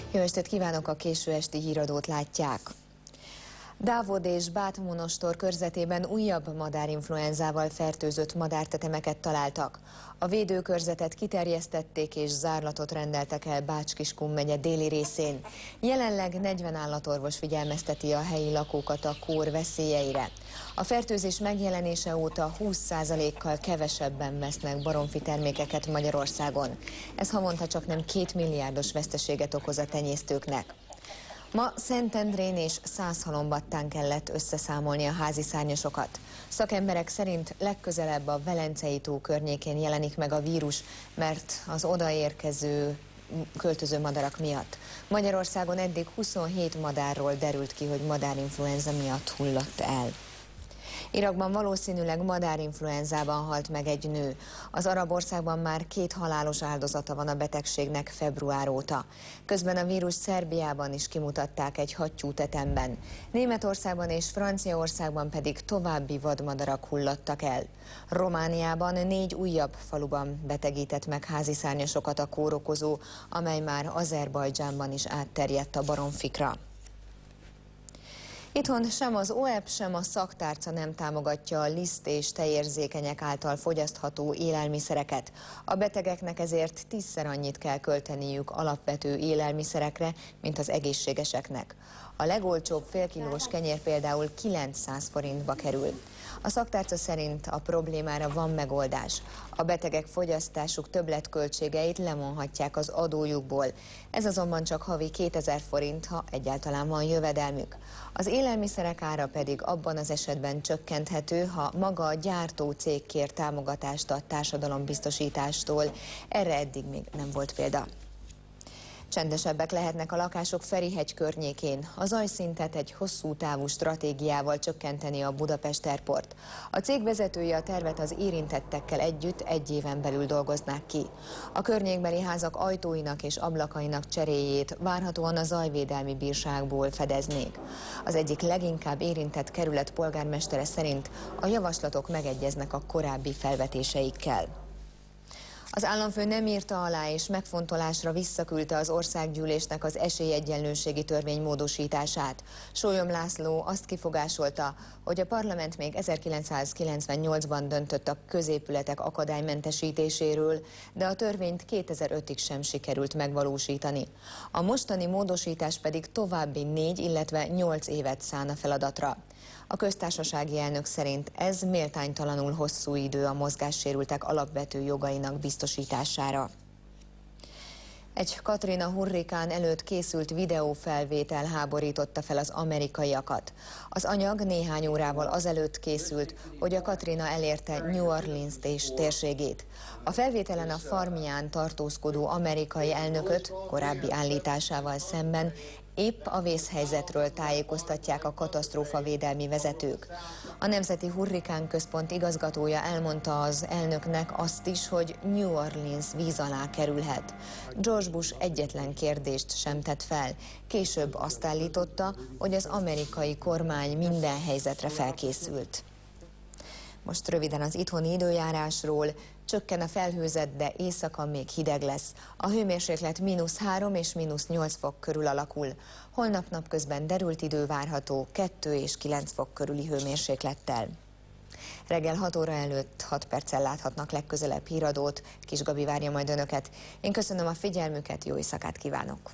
Jó estét kívánok, a késő esti híradót látják. Dávod és Bátmonostor körzetében újabb madárinfluenzával fertőzött madártetemeket találtak. A védőkörzetet kiterjesztették és zárlatot rendeltek el Bács-Kiskun megye déli részén. Jelenleg 40 állatorvos figyelmezteti a helyi lakókat a kór veszélyeire. A fertőzés megjelenése óta 20%-kal kevesebben vesznek baromfi termékeket Magyarországon. Ez havonta csaknem 2 milliárdos veszteséget okoz a tenyésztőknek. Ma Szentendrén és Szászhalombattán kellett összeszámolni a házi szárnyasokat. Szakemberek szerint legközelebb a Velencei tó környékén jelenik meg a vírus, mert az odaérkező költöző madarak miatt. Magyarországon eddig 27 madárról derült ki, hogy madárinfluenza miatt hullott el. Irakban valószínűleg madárinfluenzában halt meg egy nő. Az arab országban már 2 halálos áldozata van a betegségnek február óta. Közben a vírus Szerbiában is kimutatták egy hattyútetemben. Németországban és Franciaországban pedig további vadmadarak hullottak el. Romániában 4 újabb faluban betegített meg házi szárnyasokat a kórokozó, amely már Azerbajdzsánban is átterjedt a baromfikra. Itthon sem az OEP, sem a szaktárca nem támogatja a liszt- és tejérzékenyek által fogyasztható élelmiszereket. A betegeknek ezért 10-szer annyit kell költeniük alapvető élelmiszerekre, mint az egészségeseknek. A legolcsóbb félkilós kenyér például 900 forintba kerül. A szaktárca szerint a problémára van megoldás. A betegek fogyasztásuk többletköltségeit lemondhatják az adójukból. Ez azonban csak havi 2000 forint, ha egyáltalán van jövedelmük. Az élelmiszerek ára pedig abban az esetben csökkenthető, ha maga a gyártó cég kér támogatást a társadalombiztosítástól. Erre eddig még nem volt példa. Csendesebbek lehetnek a lakások Ferihegy környékén. A zajszintet egy hosszú távú stratégiával csökkenteni a Budapest Airport. A cég vezetője a tervet az érintettekkel együtt 1 éven belül dolgoznák ki. A környékbeli házak ajtóinak és ablakainak cseréjét várhatóan a zajvédelmi bírságból fedeznék. Az egyik leginkább érintett kerület polgármestere szerint a javaslatok megegyeznek a korábbi felvetéseikkel. Az államfő nem írta alá és megfontolásra visszaküldte az országgyűlésnek az esélyegyenlőségi törvény módosítását. Sólyom László azt kifogásolta, hogy a parlament még 1998-ban döntött a középületek akadálymentesítéséről, de a törvényt 2005-ig sem sikerült megvalósítani. A mostani módosítás pedig további 4, illetve 8 évet szán a feladatra. A köztársasági elnök szerint ez méltánytalanul hosszú idő a mozgássérültek alapvető jogainak biztosítására. Egy Katrina hurrikán előtt készült videófelvétel háborította fel az amerikaiakat. Az anyag néhány órával azelőtt készült, hogy a Katrina elérte New Orleans-t és térségét. A felvételen a farmján tartózkodó amerikai elnököt korábbi állításával szemben épp a vészhelyzetről tájékoztatják a katasztrófavédelmi vezetők. A Nemzeti Hurrikán Központ igazgatója elmondta az elnöknek azt is, hogy New Orleans víz alá kerülhet. George Bush egyetlen kérdést sem tett fel. Később azt állította, hogy az amerikai kormány minden helyzetre felkészült. Most röviden az itthoni időjárásról. Csökken a felhőzet, de éjszaka még hideg lesz. A hőmérséklet -3 és -8 fok körül alakul. Holnap napközben derült idő várható 2 és 9 fok körüli hőmérséklettel. Reggel 6 óra előtt 6 perccel láthatnak legközelebb híradót. Kis Gabi várja majd önöket. Én köszönöm a figyelmüket, jó éjszakát kívánok!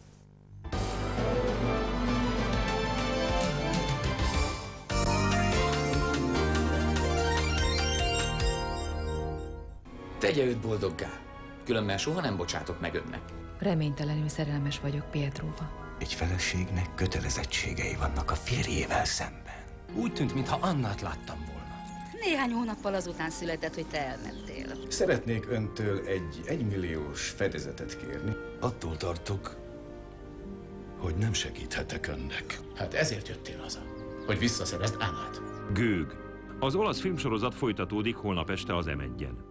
Tegye őt boldoggá, különben soha nem bocsátok meg önnek. Reménytelenül szerelmes vagyok Pietróba. Egy feleségnek kötelezettségei vannak a férjével szemben. Úgy tűnt, mintha Annát láttam volna. Néhány hónappal azután született, hogy te elmentél. Szeretnék öntől egy 1 milliós fedezetet kérni. Attól tartok, hogy nem segíthetek önnek. Hát ezért jöttél haza, hogy visszaszerezd Annát. Gőg. Az olasz filmsorozat folytatódik holnap este az M1-en.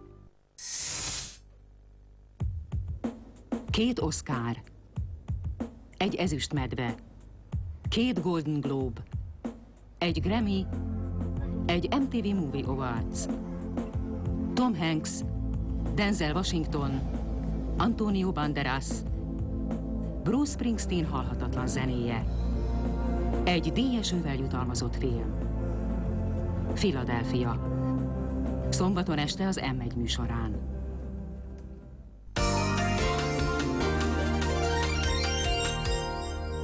2 Oscar, 1 ezüstmedve, 2 Golden Globe, 1 Grammy, 1 MTV Movie Awards. Tom Hanks, Denzel Washington, Antonio Banderas, Bruce Springsteen halhatatlan zenéje. Egy díjesővel jutalmazott film. Philadelphia. Szombaton este az M1 műsorán.